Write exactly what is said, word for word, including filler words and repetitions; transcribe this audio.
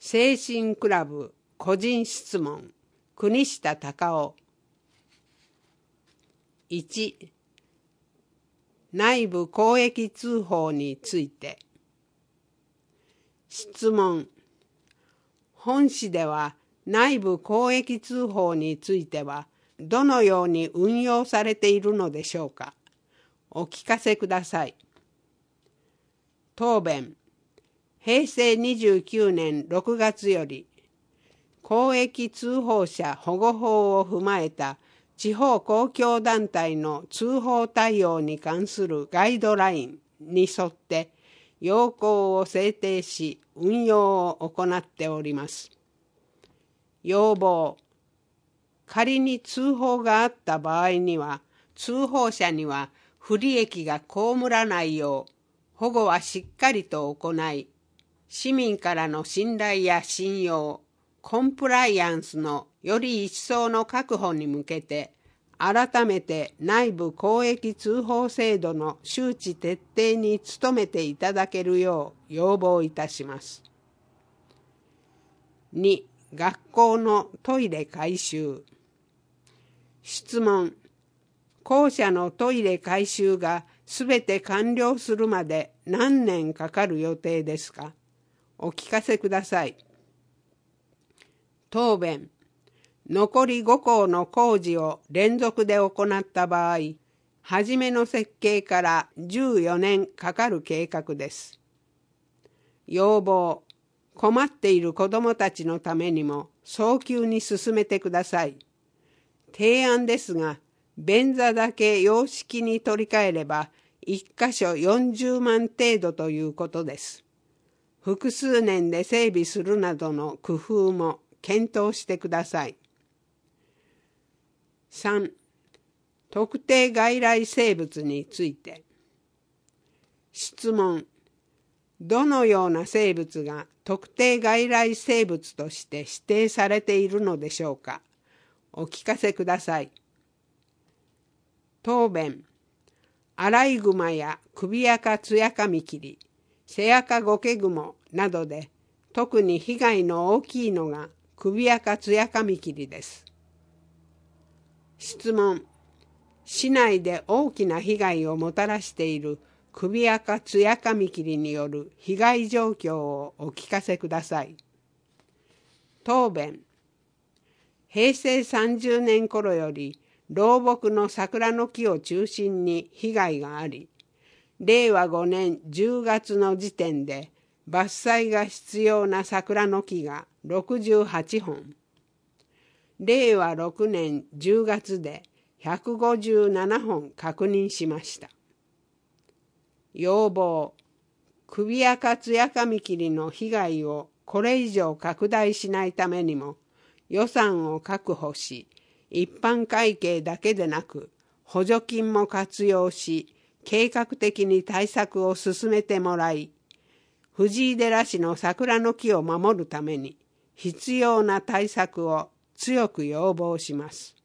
精神クラブ個人質問国下隆夫。いち、内部公益通報について。質問。本市では内部公益通報についてはどのように運用されているのでしょうか。お聞かせください。答弁。へいせいにじゅうきゅうねんろくがつより公益通報者保護法を踏まえた地方公共団体の通報対応に関するガイドラインに沿って要項を制定し運用を行っております。要望。仮に通報があった場合には、通報者には不利益が被らないよう保護はしっかりと行い、市民からの信頼や信用、コンプライアンスのより一層の確保に向けて、改めて内部公益通報制度の周知徹底に努めていただけるよう要望いたします。に、学校のトイレ改修。質問。校舎のトイレ改修がすべて完了するまで何年かかる予定ですか。お聞かせください。答弁。残りご校の工事を連続で行った場合、初めの設計からじゅうよねんかかる計画です。要望。困っている子どもたちのためにも早急に進めてください。提案ですが、便座だけ洋式に取り替えればいっかしょよんじゅうまん程度ということです。複数年で整備するなどの工夫も検討してください。さん、特定外来生物について。質問。どのような生物が特定外来生物として指定されているのでしょうか。お聞かせください。答弁。アライグマやクビアカツヤカミキリ、セアカゴケグモなどで特に被害の大きいのがクビアカツヤカミキリです。質問。市内で大きな被害をもたらしているクビアカツヤカミキリによる被害状況をお聞かせください。答弁。へいせいさんじゅうねん頃より老木の桜の木を中心に被害があり、れいわごねんじゅうがつの時点で伐採が必要な桜の木がろくじゅうはちほん、れいわろくねんじゅうがつでひゃくごじゅうななほん確認しました。要望。クビアカツヤカミキリの被害をこれ以上拡大しないためにも予算を確保し、一般会計だけでなく補助金も活用し、計画的に対策を進めてもらい、藤井寺市の桜の木を守るために必要な対策を強く要望します。